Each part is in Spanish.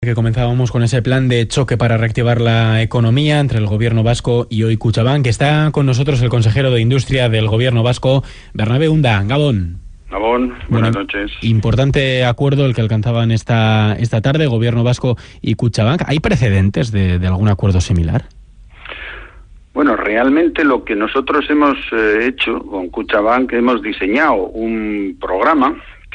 Que comenzábamos con ese plan de choque para reactivar la economía entre el gobierno vasco y hoy Kutxabank. Está con nosotros el consejero de Industria del gobierno vasco, Bernabé Unda. Gabón. Gabón, buenas noches. Importante acuerdo el que alcanzaban esta tarde, gobierno vasco y Kutxabank. ¿Hay precedentes de algún acuerdo similar? Bueno, realmente lo que nosotros hemos hecho con Kutxabank, hemos diseñado un programa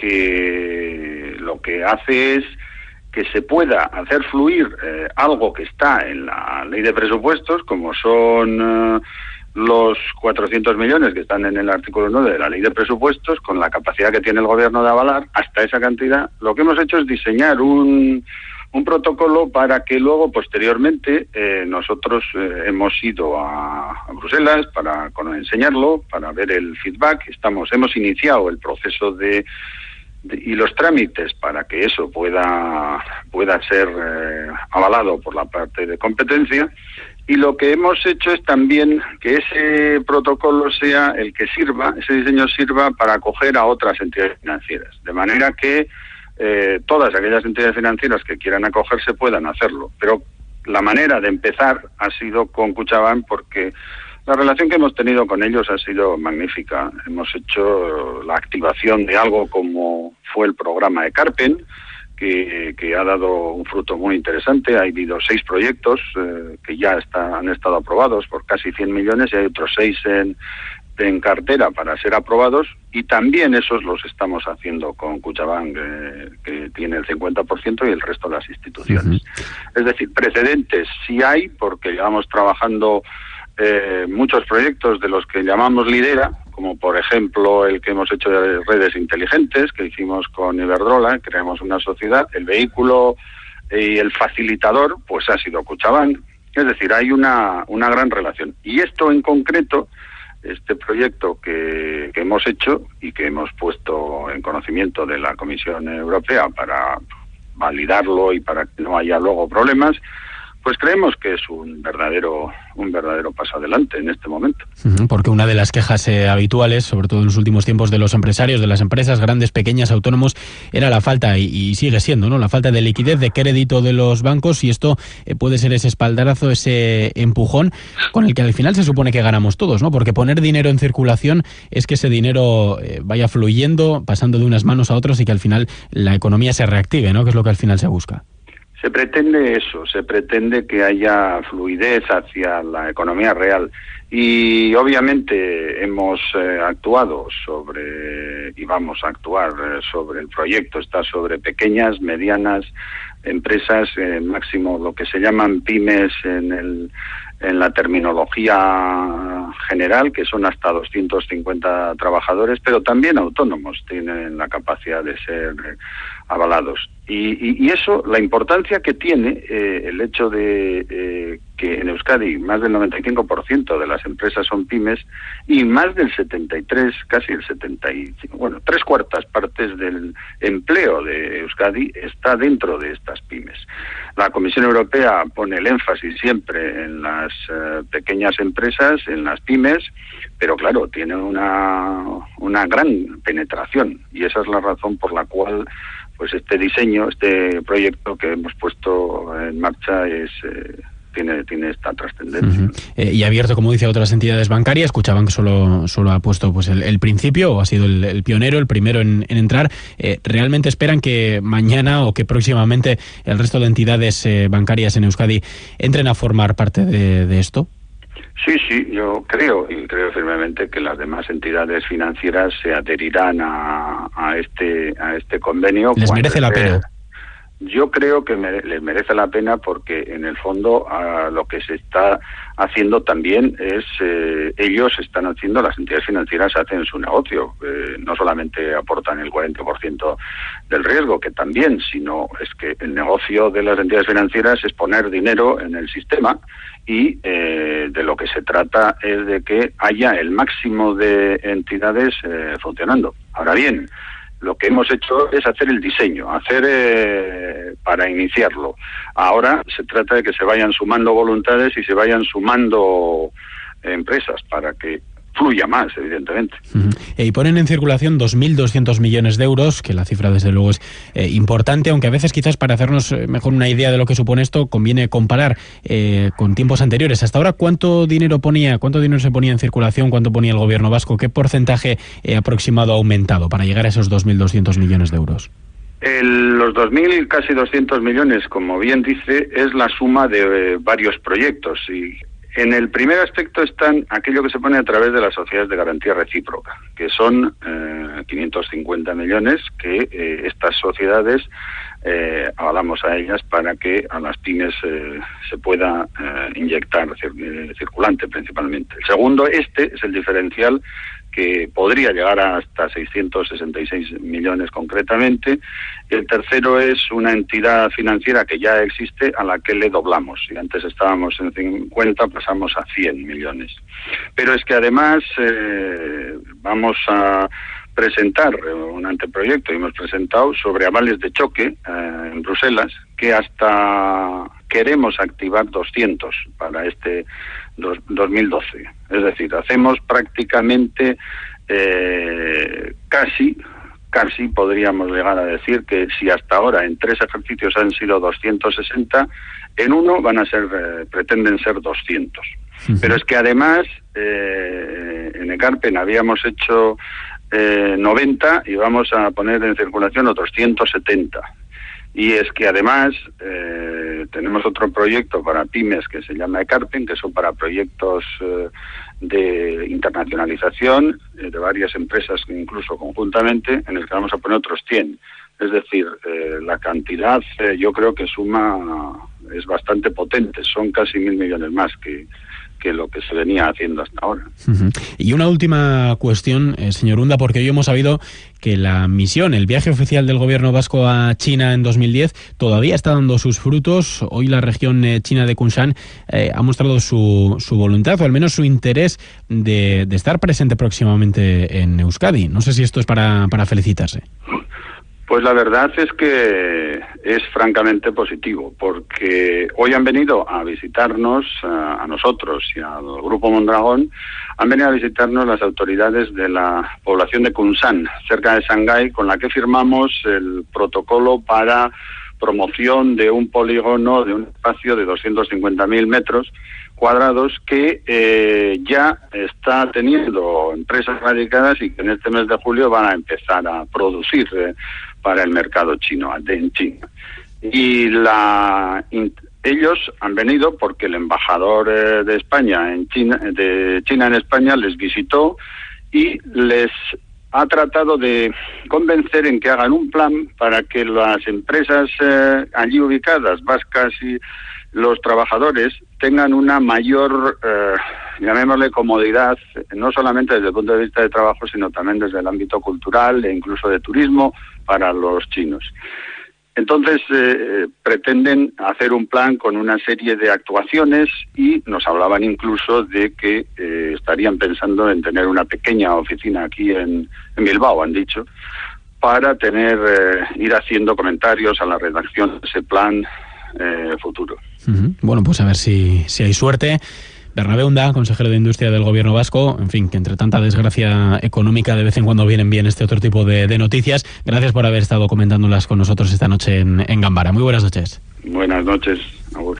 que lo que hace es que se pueda hacer fluir algo que está en la ley de presupuestos, como son los 400 millones que están en el artículo 9 de la ley de presupuestos, con la capacidad que tiene el gobierno de avalar hasta esa cantidad. Lo que hemos hecho es diseñar un protocolo para que luego, posteriormente, nosotros hemos ido a Bruselas para enseñarlo, para ver el feedback. Hemos iniciado el proceso y los trámites para que eso pueda ser avalado por la parte de competencia, y lo que hemos hecho es también que ese protocolo sea el que ese diseño sirva para acoger a otras entidades financieras, de manera que todas aquellas entidades financieras que quieran acogerse puedan hacerlo. Pero la manera de empezar ha sido con Kutxabank, porque la relación que hemos tenido con ellos ha sido magnífica. Hemos hecho la activación de algo como fue el programa de Carpen, que ha dado un fruto muy interesante. Ha habido 6 proyectos que ya han estado aprobados por casi 100 millones y hay otros 6 en cartera para ser aprobados, y también esos los estamos haciendo con Kutxabank, que tiene el 50%, y el resto de las instituciones. Es decir, precedentes sí hay, porque llevamos trabajando muchos proyectos de los que llamamos Lidera, como por ejemplo el que hemos hecho de redes inteligentes, que hicimos con Iberdrola, creamos una sociedad. El vehículo y el facilitador pues ha sido Kutxabank. Es decir, hay una gran relación. Y esto en concreto, este proyecto que hemos hecho y que hemos puesto en conocimiento de la Comisión Europea para validarlo y para que no haya luego problemas, pues creemos que es un verdadero paso adelante en este momento. Porque una de las quejas habituales, sobre todo en los últimos tiempos, de los empresarios, de las empresas grandes, pequeñas, autónomos, era la falta, y sigue siendo, ¿no?, la falta de liquidez, de crédito de los bancos, y esto puede ser ese espaldarazo, ese empujón con el que al final se supone que ganamos todos, ¿no? Porque poner dinero en circulación es que ese dinero vaya fluyendo, pasando de unas manos a otras, y que al final la economía se reactive, ¿no?, que es lo que al final se busca. Se pretende eso, se pretende que haya fluidez hacia la economía real, y obviamente hemos actuado y vamos a actuar sobre el proyecto. Está sobre pequeñas, medianas empresas, máximo lo que se llaman pymes en la terminología general, que son hasta 250 trabajadores, pero también autónomos tienen la capacidad de ser avalados. Y eso, la importancia que tiene el hecho de que en Euskadi más del 95% de las empresas son pymes, y más del 73, casi el 75, bueno, 3/4 partes del empleo de Euskadi está dentro de estas pymes. La Comisión Europea pone el énfasis siempre en las pequeñas empresas, en las pymes, pero claro, tiene una gran penetración, y esa es la razón por la cual pues este proyecto que hemos puesto en marcha tiene esta trascendencia. Y abierto, como dice, a otras entidades bancarias. Kutxabank solo ha puesto pues el principio, o ha sido el pionero, el primero en entrar. ¿Realmente esperan que mañana o que próximamente el resto de entidades bancarias en Euskadi entren a formar parte de esto? Sí, yo creo firmemente que las demás entidades financieras se adherirán a este convenio. ¿Les merece la pena? Yo creo que les merece la pena, porque en el fondo lo que se está haciendo también es, las entidades financieras hacen su negocio. No solamente aportan el 40% del riesgo, que también, sino es que el negocio de las entidades financieras es poner dinero en el sistema, y de lo que se trata es de que haya el máximo de entidades funcionando. Ahora bien, lo que hemos hecho es hacer el diseño, para iniciarlo. Ahora se trata de que se vayan sumando voluntades y se vayan sumando empresas para que fluya más, evidentemente. Y ponen en circulación 2.200 millones de euros, que la cifra desde luego es importante, aunque a veces quizás para hacernos mejor una idea de lo que supone esto conviene comparar con tiempos anteriores. Hasta ahora, ¿cuánto dinero se ponía en circulación? ¿Cuánto ponía el gobierno vasco? ¿Qué porcentaje aproximado ha aumentado para llegar a esos 2.200 millones de euros? Los 2.000, casi 200 millones, como bien dice, es la suma de varios proyectos. Y en el primer aspecto están aquello que se pone a través de las sociedades de garantía recíproca, que son 550 millones que estas sociedades avalamos a ellas para que a las pymes se pueda inyectar circulante principalmente. El segundo, es el diferencial, que podría llegar hasta 666 millones concretamente. El tercero es una entidad financiera que ya existe a la que le doblamos. Si antes estábamos en 50, pasamos a 100 millones. Pero es que además vamos a presentar un anteproyecto, y hemos presentado sobre avales de choque en Bruselas, que hasta queremos activar 200 para este 2012. Es decir, hacemos prácticamente casi podríamos llegar a decir que si hasta ahora en 3 ejercicios han sido 260, en uno pretenden ser 200. Pero es que además en Ekarpen habíamos hecho 90 y vamos a poner en circulación otros 170. Y es que además tenemos otro proyecto para pymes que se llama Ekarpen, que son para proyectos de internacionalización de varias empresas, incluso conjuntamente, en el que vamos a poner otros 100. Es decir, la cantidad yo creo que es bastante potente, son casi 1.000 millones más que lo que se venía haciendo hasta ahora. Y una última cuestión, señor Unda, porque hoy hemos sabido que la misión, el viaje oficial del gobierno vasco a China en 2010 todavía está dando sus frutos. Hoy la región china de Kunshan ha mostrado su voluntad, o al menos su interés de estar presente próximamente en Euskadi. No sé si esto es para felicitarse. Pues la verdad es que es francamente positivo, porque hoy han venido a visitarnos, a nosotros y al Grupo Mondragón, han venido a visitarnos las autoridades de la población de Kunshan, cerca de Shanghái, con la que firmamos el protocolo para promoción de un polígono, de un espacio de 250.000 metros cuadrados que ya está teniendo empresas radicadas y que en este mes de julio van a empezar a producir para el mercado chino, en China. Y ellos han venido porque el embajador de España de China en España les visitó y les ha tratado de convencer en que hagan un plan para que las empresas allí ubicadas, vascas, y los trabajadores tengan una mayor, llamémosle, comodidad, no solamente desde el punto de vista de trabajo, sino también desde el ámbito cultural e incluso de turismo para los chinos. Entonces, pretenden hacer un plan con una serie de actuaciones y nos hablaban incluso de que estarían pensando en tener una pequeña oficina aquí en Bilbao, han dicho, para ir haciendo comentarios a la redacción de ese plan futuro. Bueno, pues a ver si hay suerte. Bernabé Unda, consejero de Industria del Gobierno vasco, en fin, que entre tanta desgracia económica de vez en cuando vienen bien este otro tipo de noticias. Gracias por haber estado comentándolas con nosotros esta noche en Gambara. Muy buenas noches. Buenas noches.